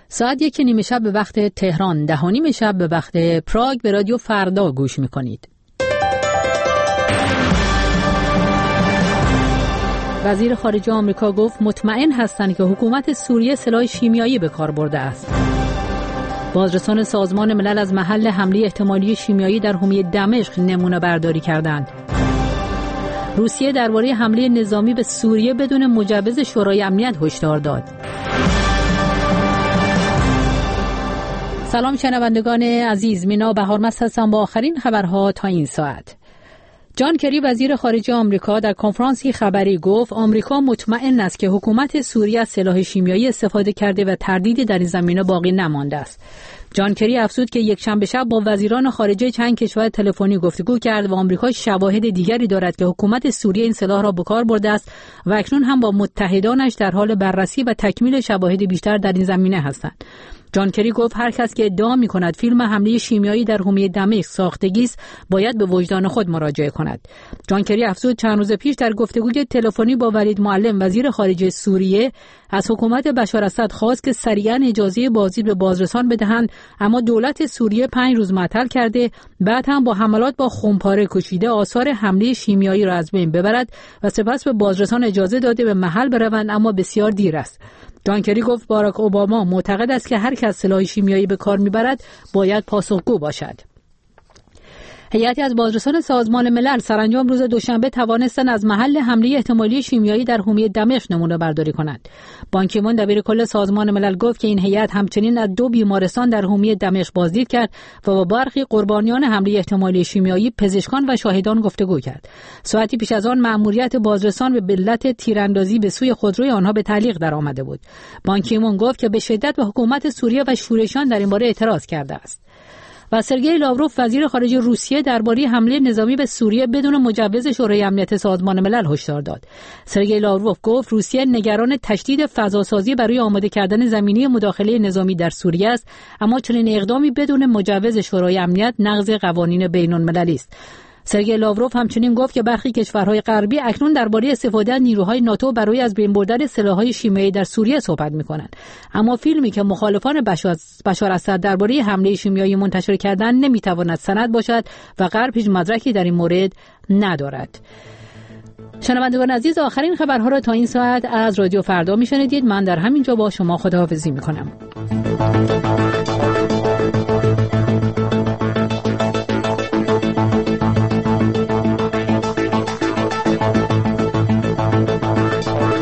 ساعت 1:30 شب به وقت تهران، 10:30 شب به وقت پراگ به رادیو فردا گوش میکنید. وزیر خارجه آمریکا گفت مطمئن هستند که حکومت سوریه سلاح شیمیایی به کار برده است. بازرسان سازمان ملل از محل حمله احتمالی شیمیایی در حومه دمشق نمونه برداری کردند. روسیه درباره حمله نظامی به سوریه بدون مجوز شورای امنیت هشدار داد. سلام شنوندگان عزیز، مینا بهارمست هستم با آخرین خبرها تا این ساعت. جان کری وزیر خارجه آمریکا در کنفرانسی خبری گفت آمریکا مطمئن است که حکومت سوریه از سلاح شیمیایی استفاده کرده و تردیدی در این زمینه باقی نمانده است. جان کری افزود که یکشنبه شب با وزیران خارجه چند کشور تلفنی گفتگو کرد و آمریکا شواهد دیگری دارد که حکومت سوریه این سلاح را به کار برده است و اکنون هم با متحدانش در حال بررسی و تکمیل شواهد بیشتر در این زمینه هستند. جان کری گفت هر کس که ادعا می‌کند فیلم حمله شیمیایی در حومه دمشق ساختگی است باید به وجدان خود مراجعه کند. جان کری افزود چند روز پیش در گفتگوی تلفنی با ولید معلم وزیر خارجه سوریه از حکومت بشار اسد خواست که سریعاً اجازه بازدید به بازرسان بدهند، اما دولت سوریه 5 روز معطل کرده، بعد هم با حملات با خمپاره کشیده آثار حمله شیمیایی را از بین ببرد و سپس به بازرسان اجازه داده به محل بروند، اما بسیار دیر است. جان کری گفت باراک اوباما معتقد است که هر کس سلاح شیمیایی به کار میبرد باید پاسخگو باشد. هیئتی از بازرسان سازمان ملل سرانجام روز دوشنبه توانستند از محل حمله احتمالی شیمیایی در حومه دمشق نمونه برداری کنند. بان کی مون دبیر کل سازمان ملل گفت که این هیئت همچنین از 2 بیمارستان در حومه دمشق بازدید کرد و با برخی قربانیان حمله احتمالی شیمیایی، پزشکان و شاهدان گفتگو کرد. ساعتی پیش از آن مأموریت بازرسان به علت تیراندازی به سوی خودروی آنها به تعلیق درآمده بود. بان کی مون گفت که به شدت به حکومت سوریه و شورشیان در این باره اعتراض کرده است. و سرگئی لاوروف وزیر خارجه روسیه درباره حمله نظامی به سوریه بدون مجوز شورای امنیت سازمان ملل هشدار داد. سرگئی لاوروف گفت روسیه نگران تشدید فضاسازی برای آماده کردن زمینه مداخله نظامی در سوریه است، اما چنین اقدامی بدون مجوز شورای امنیت نقض قوانین بین‌المللی است. سرگئی لاوروف همچنین گفت که برخی کشورهای غربی اکنون درباره استفاده از نیروهای ناتو برای از بین بردن سلاح‌های شیمیایی در سوریه صحبت می‌کنند، اما فیلمی که مخالفان بشار اسد درباره حمله شیمیایی منتشر کردند نمی‌تواند سند باشد و غرب هیچ مدرکی در این مورد ندارد. شنوندگان عزیز، آخرین خبرها را تا این ساعت از رادیو فردا می‌شنیدید. من در همین جا با شما خداحافظی می‌کنم.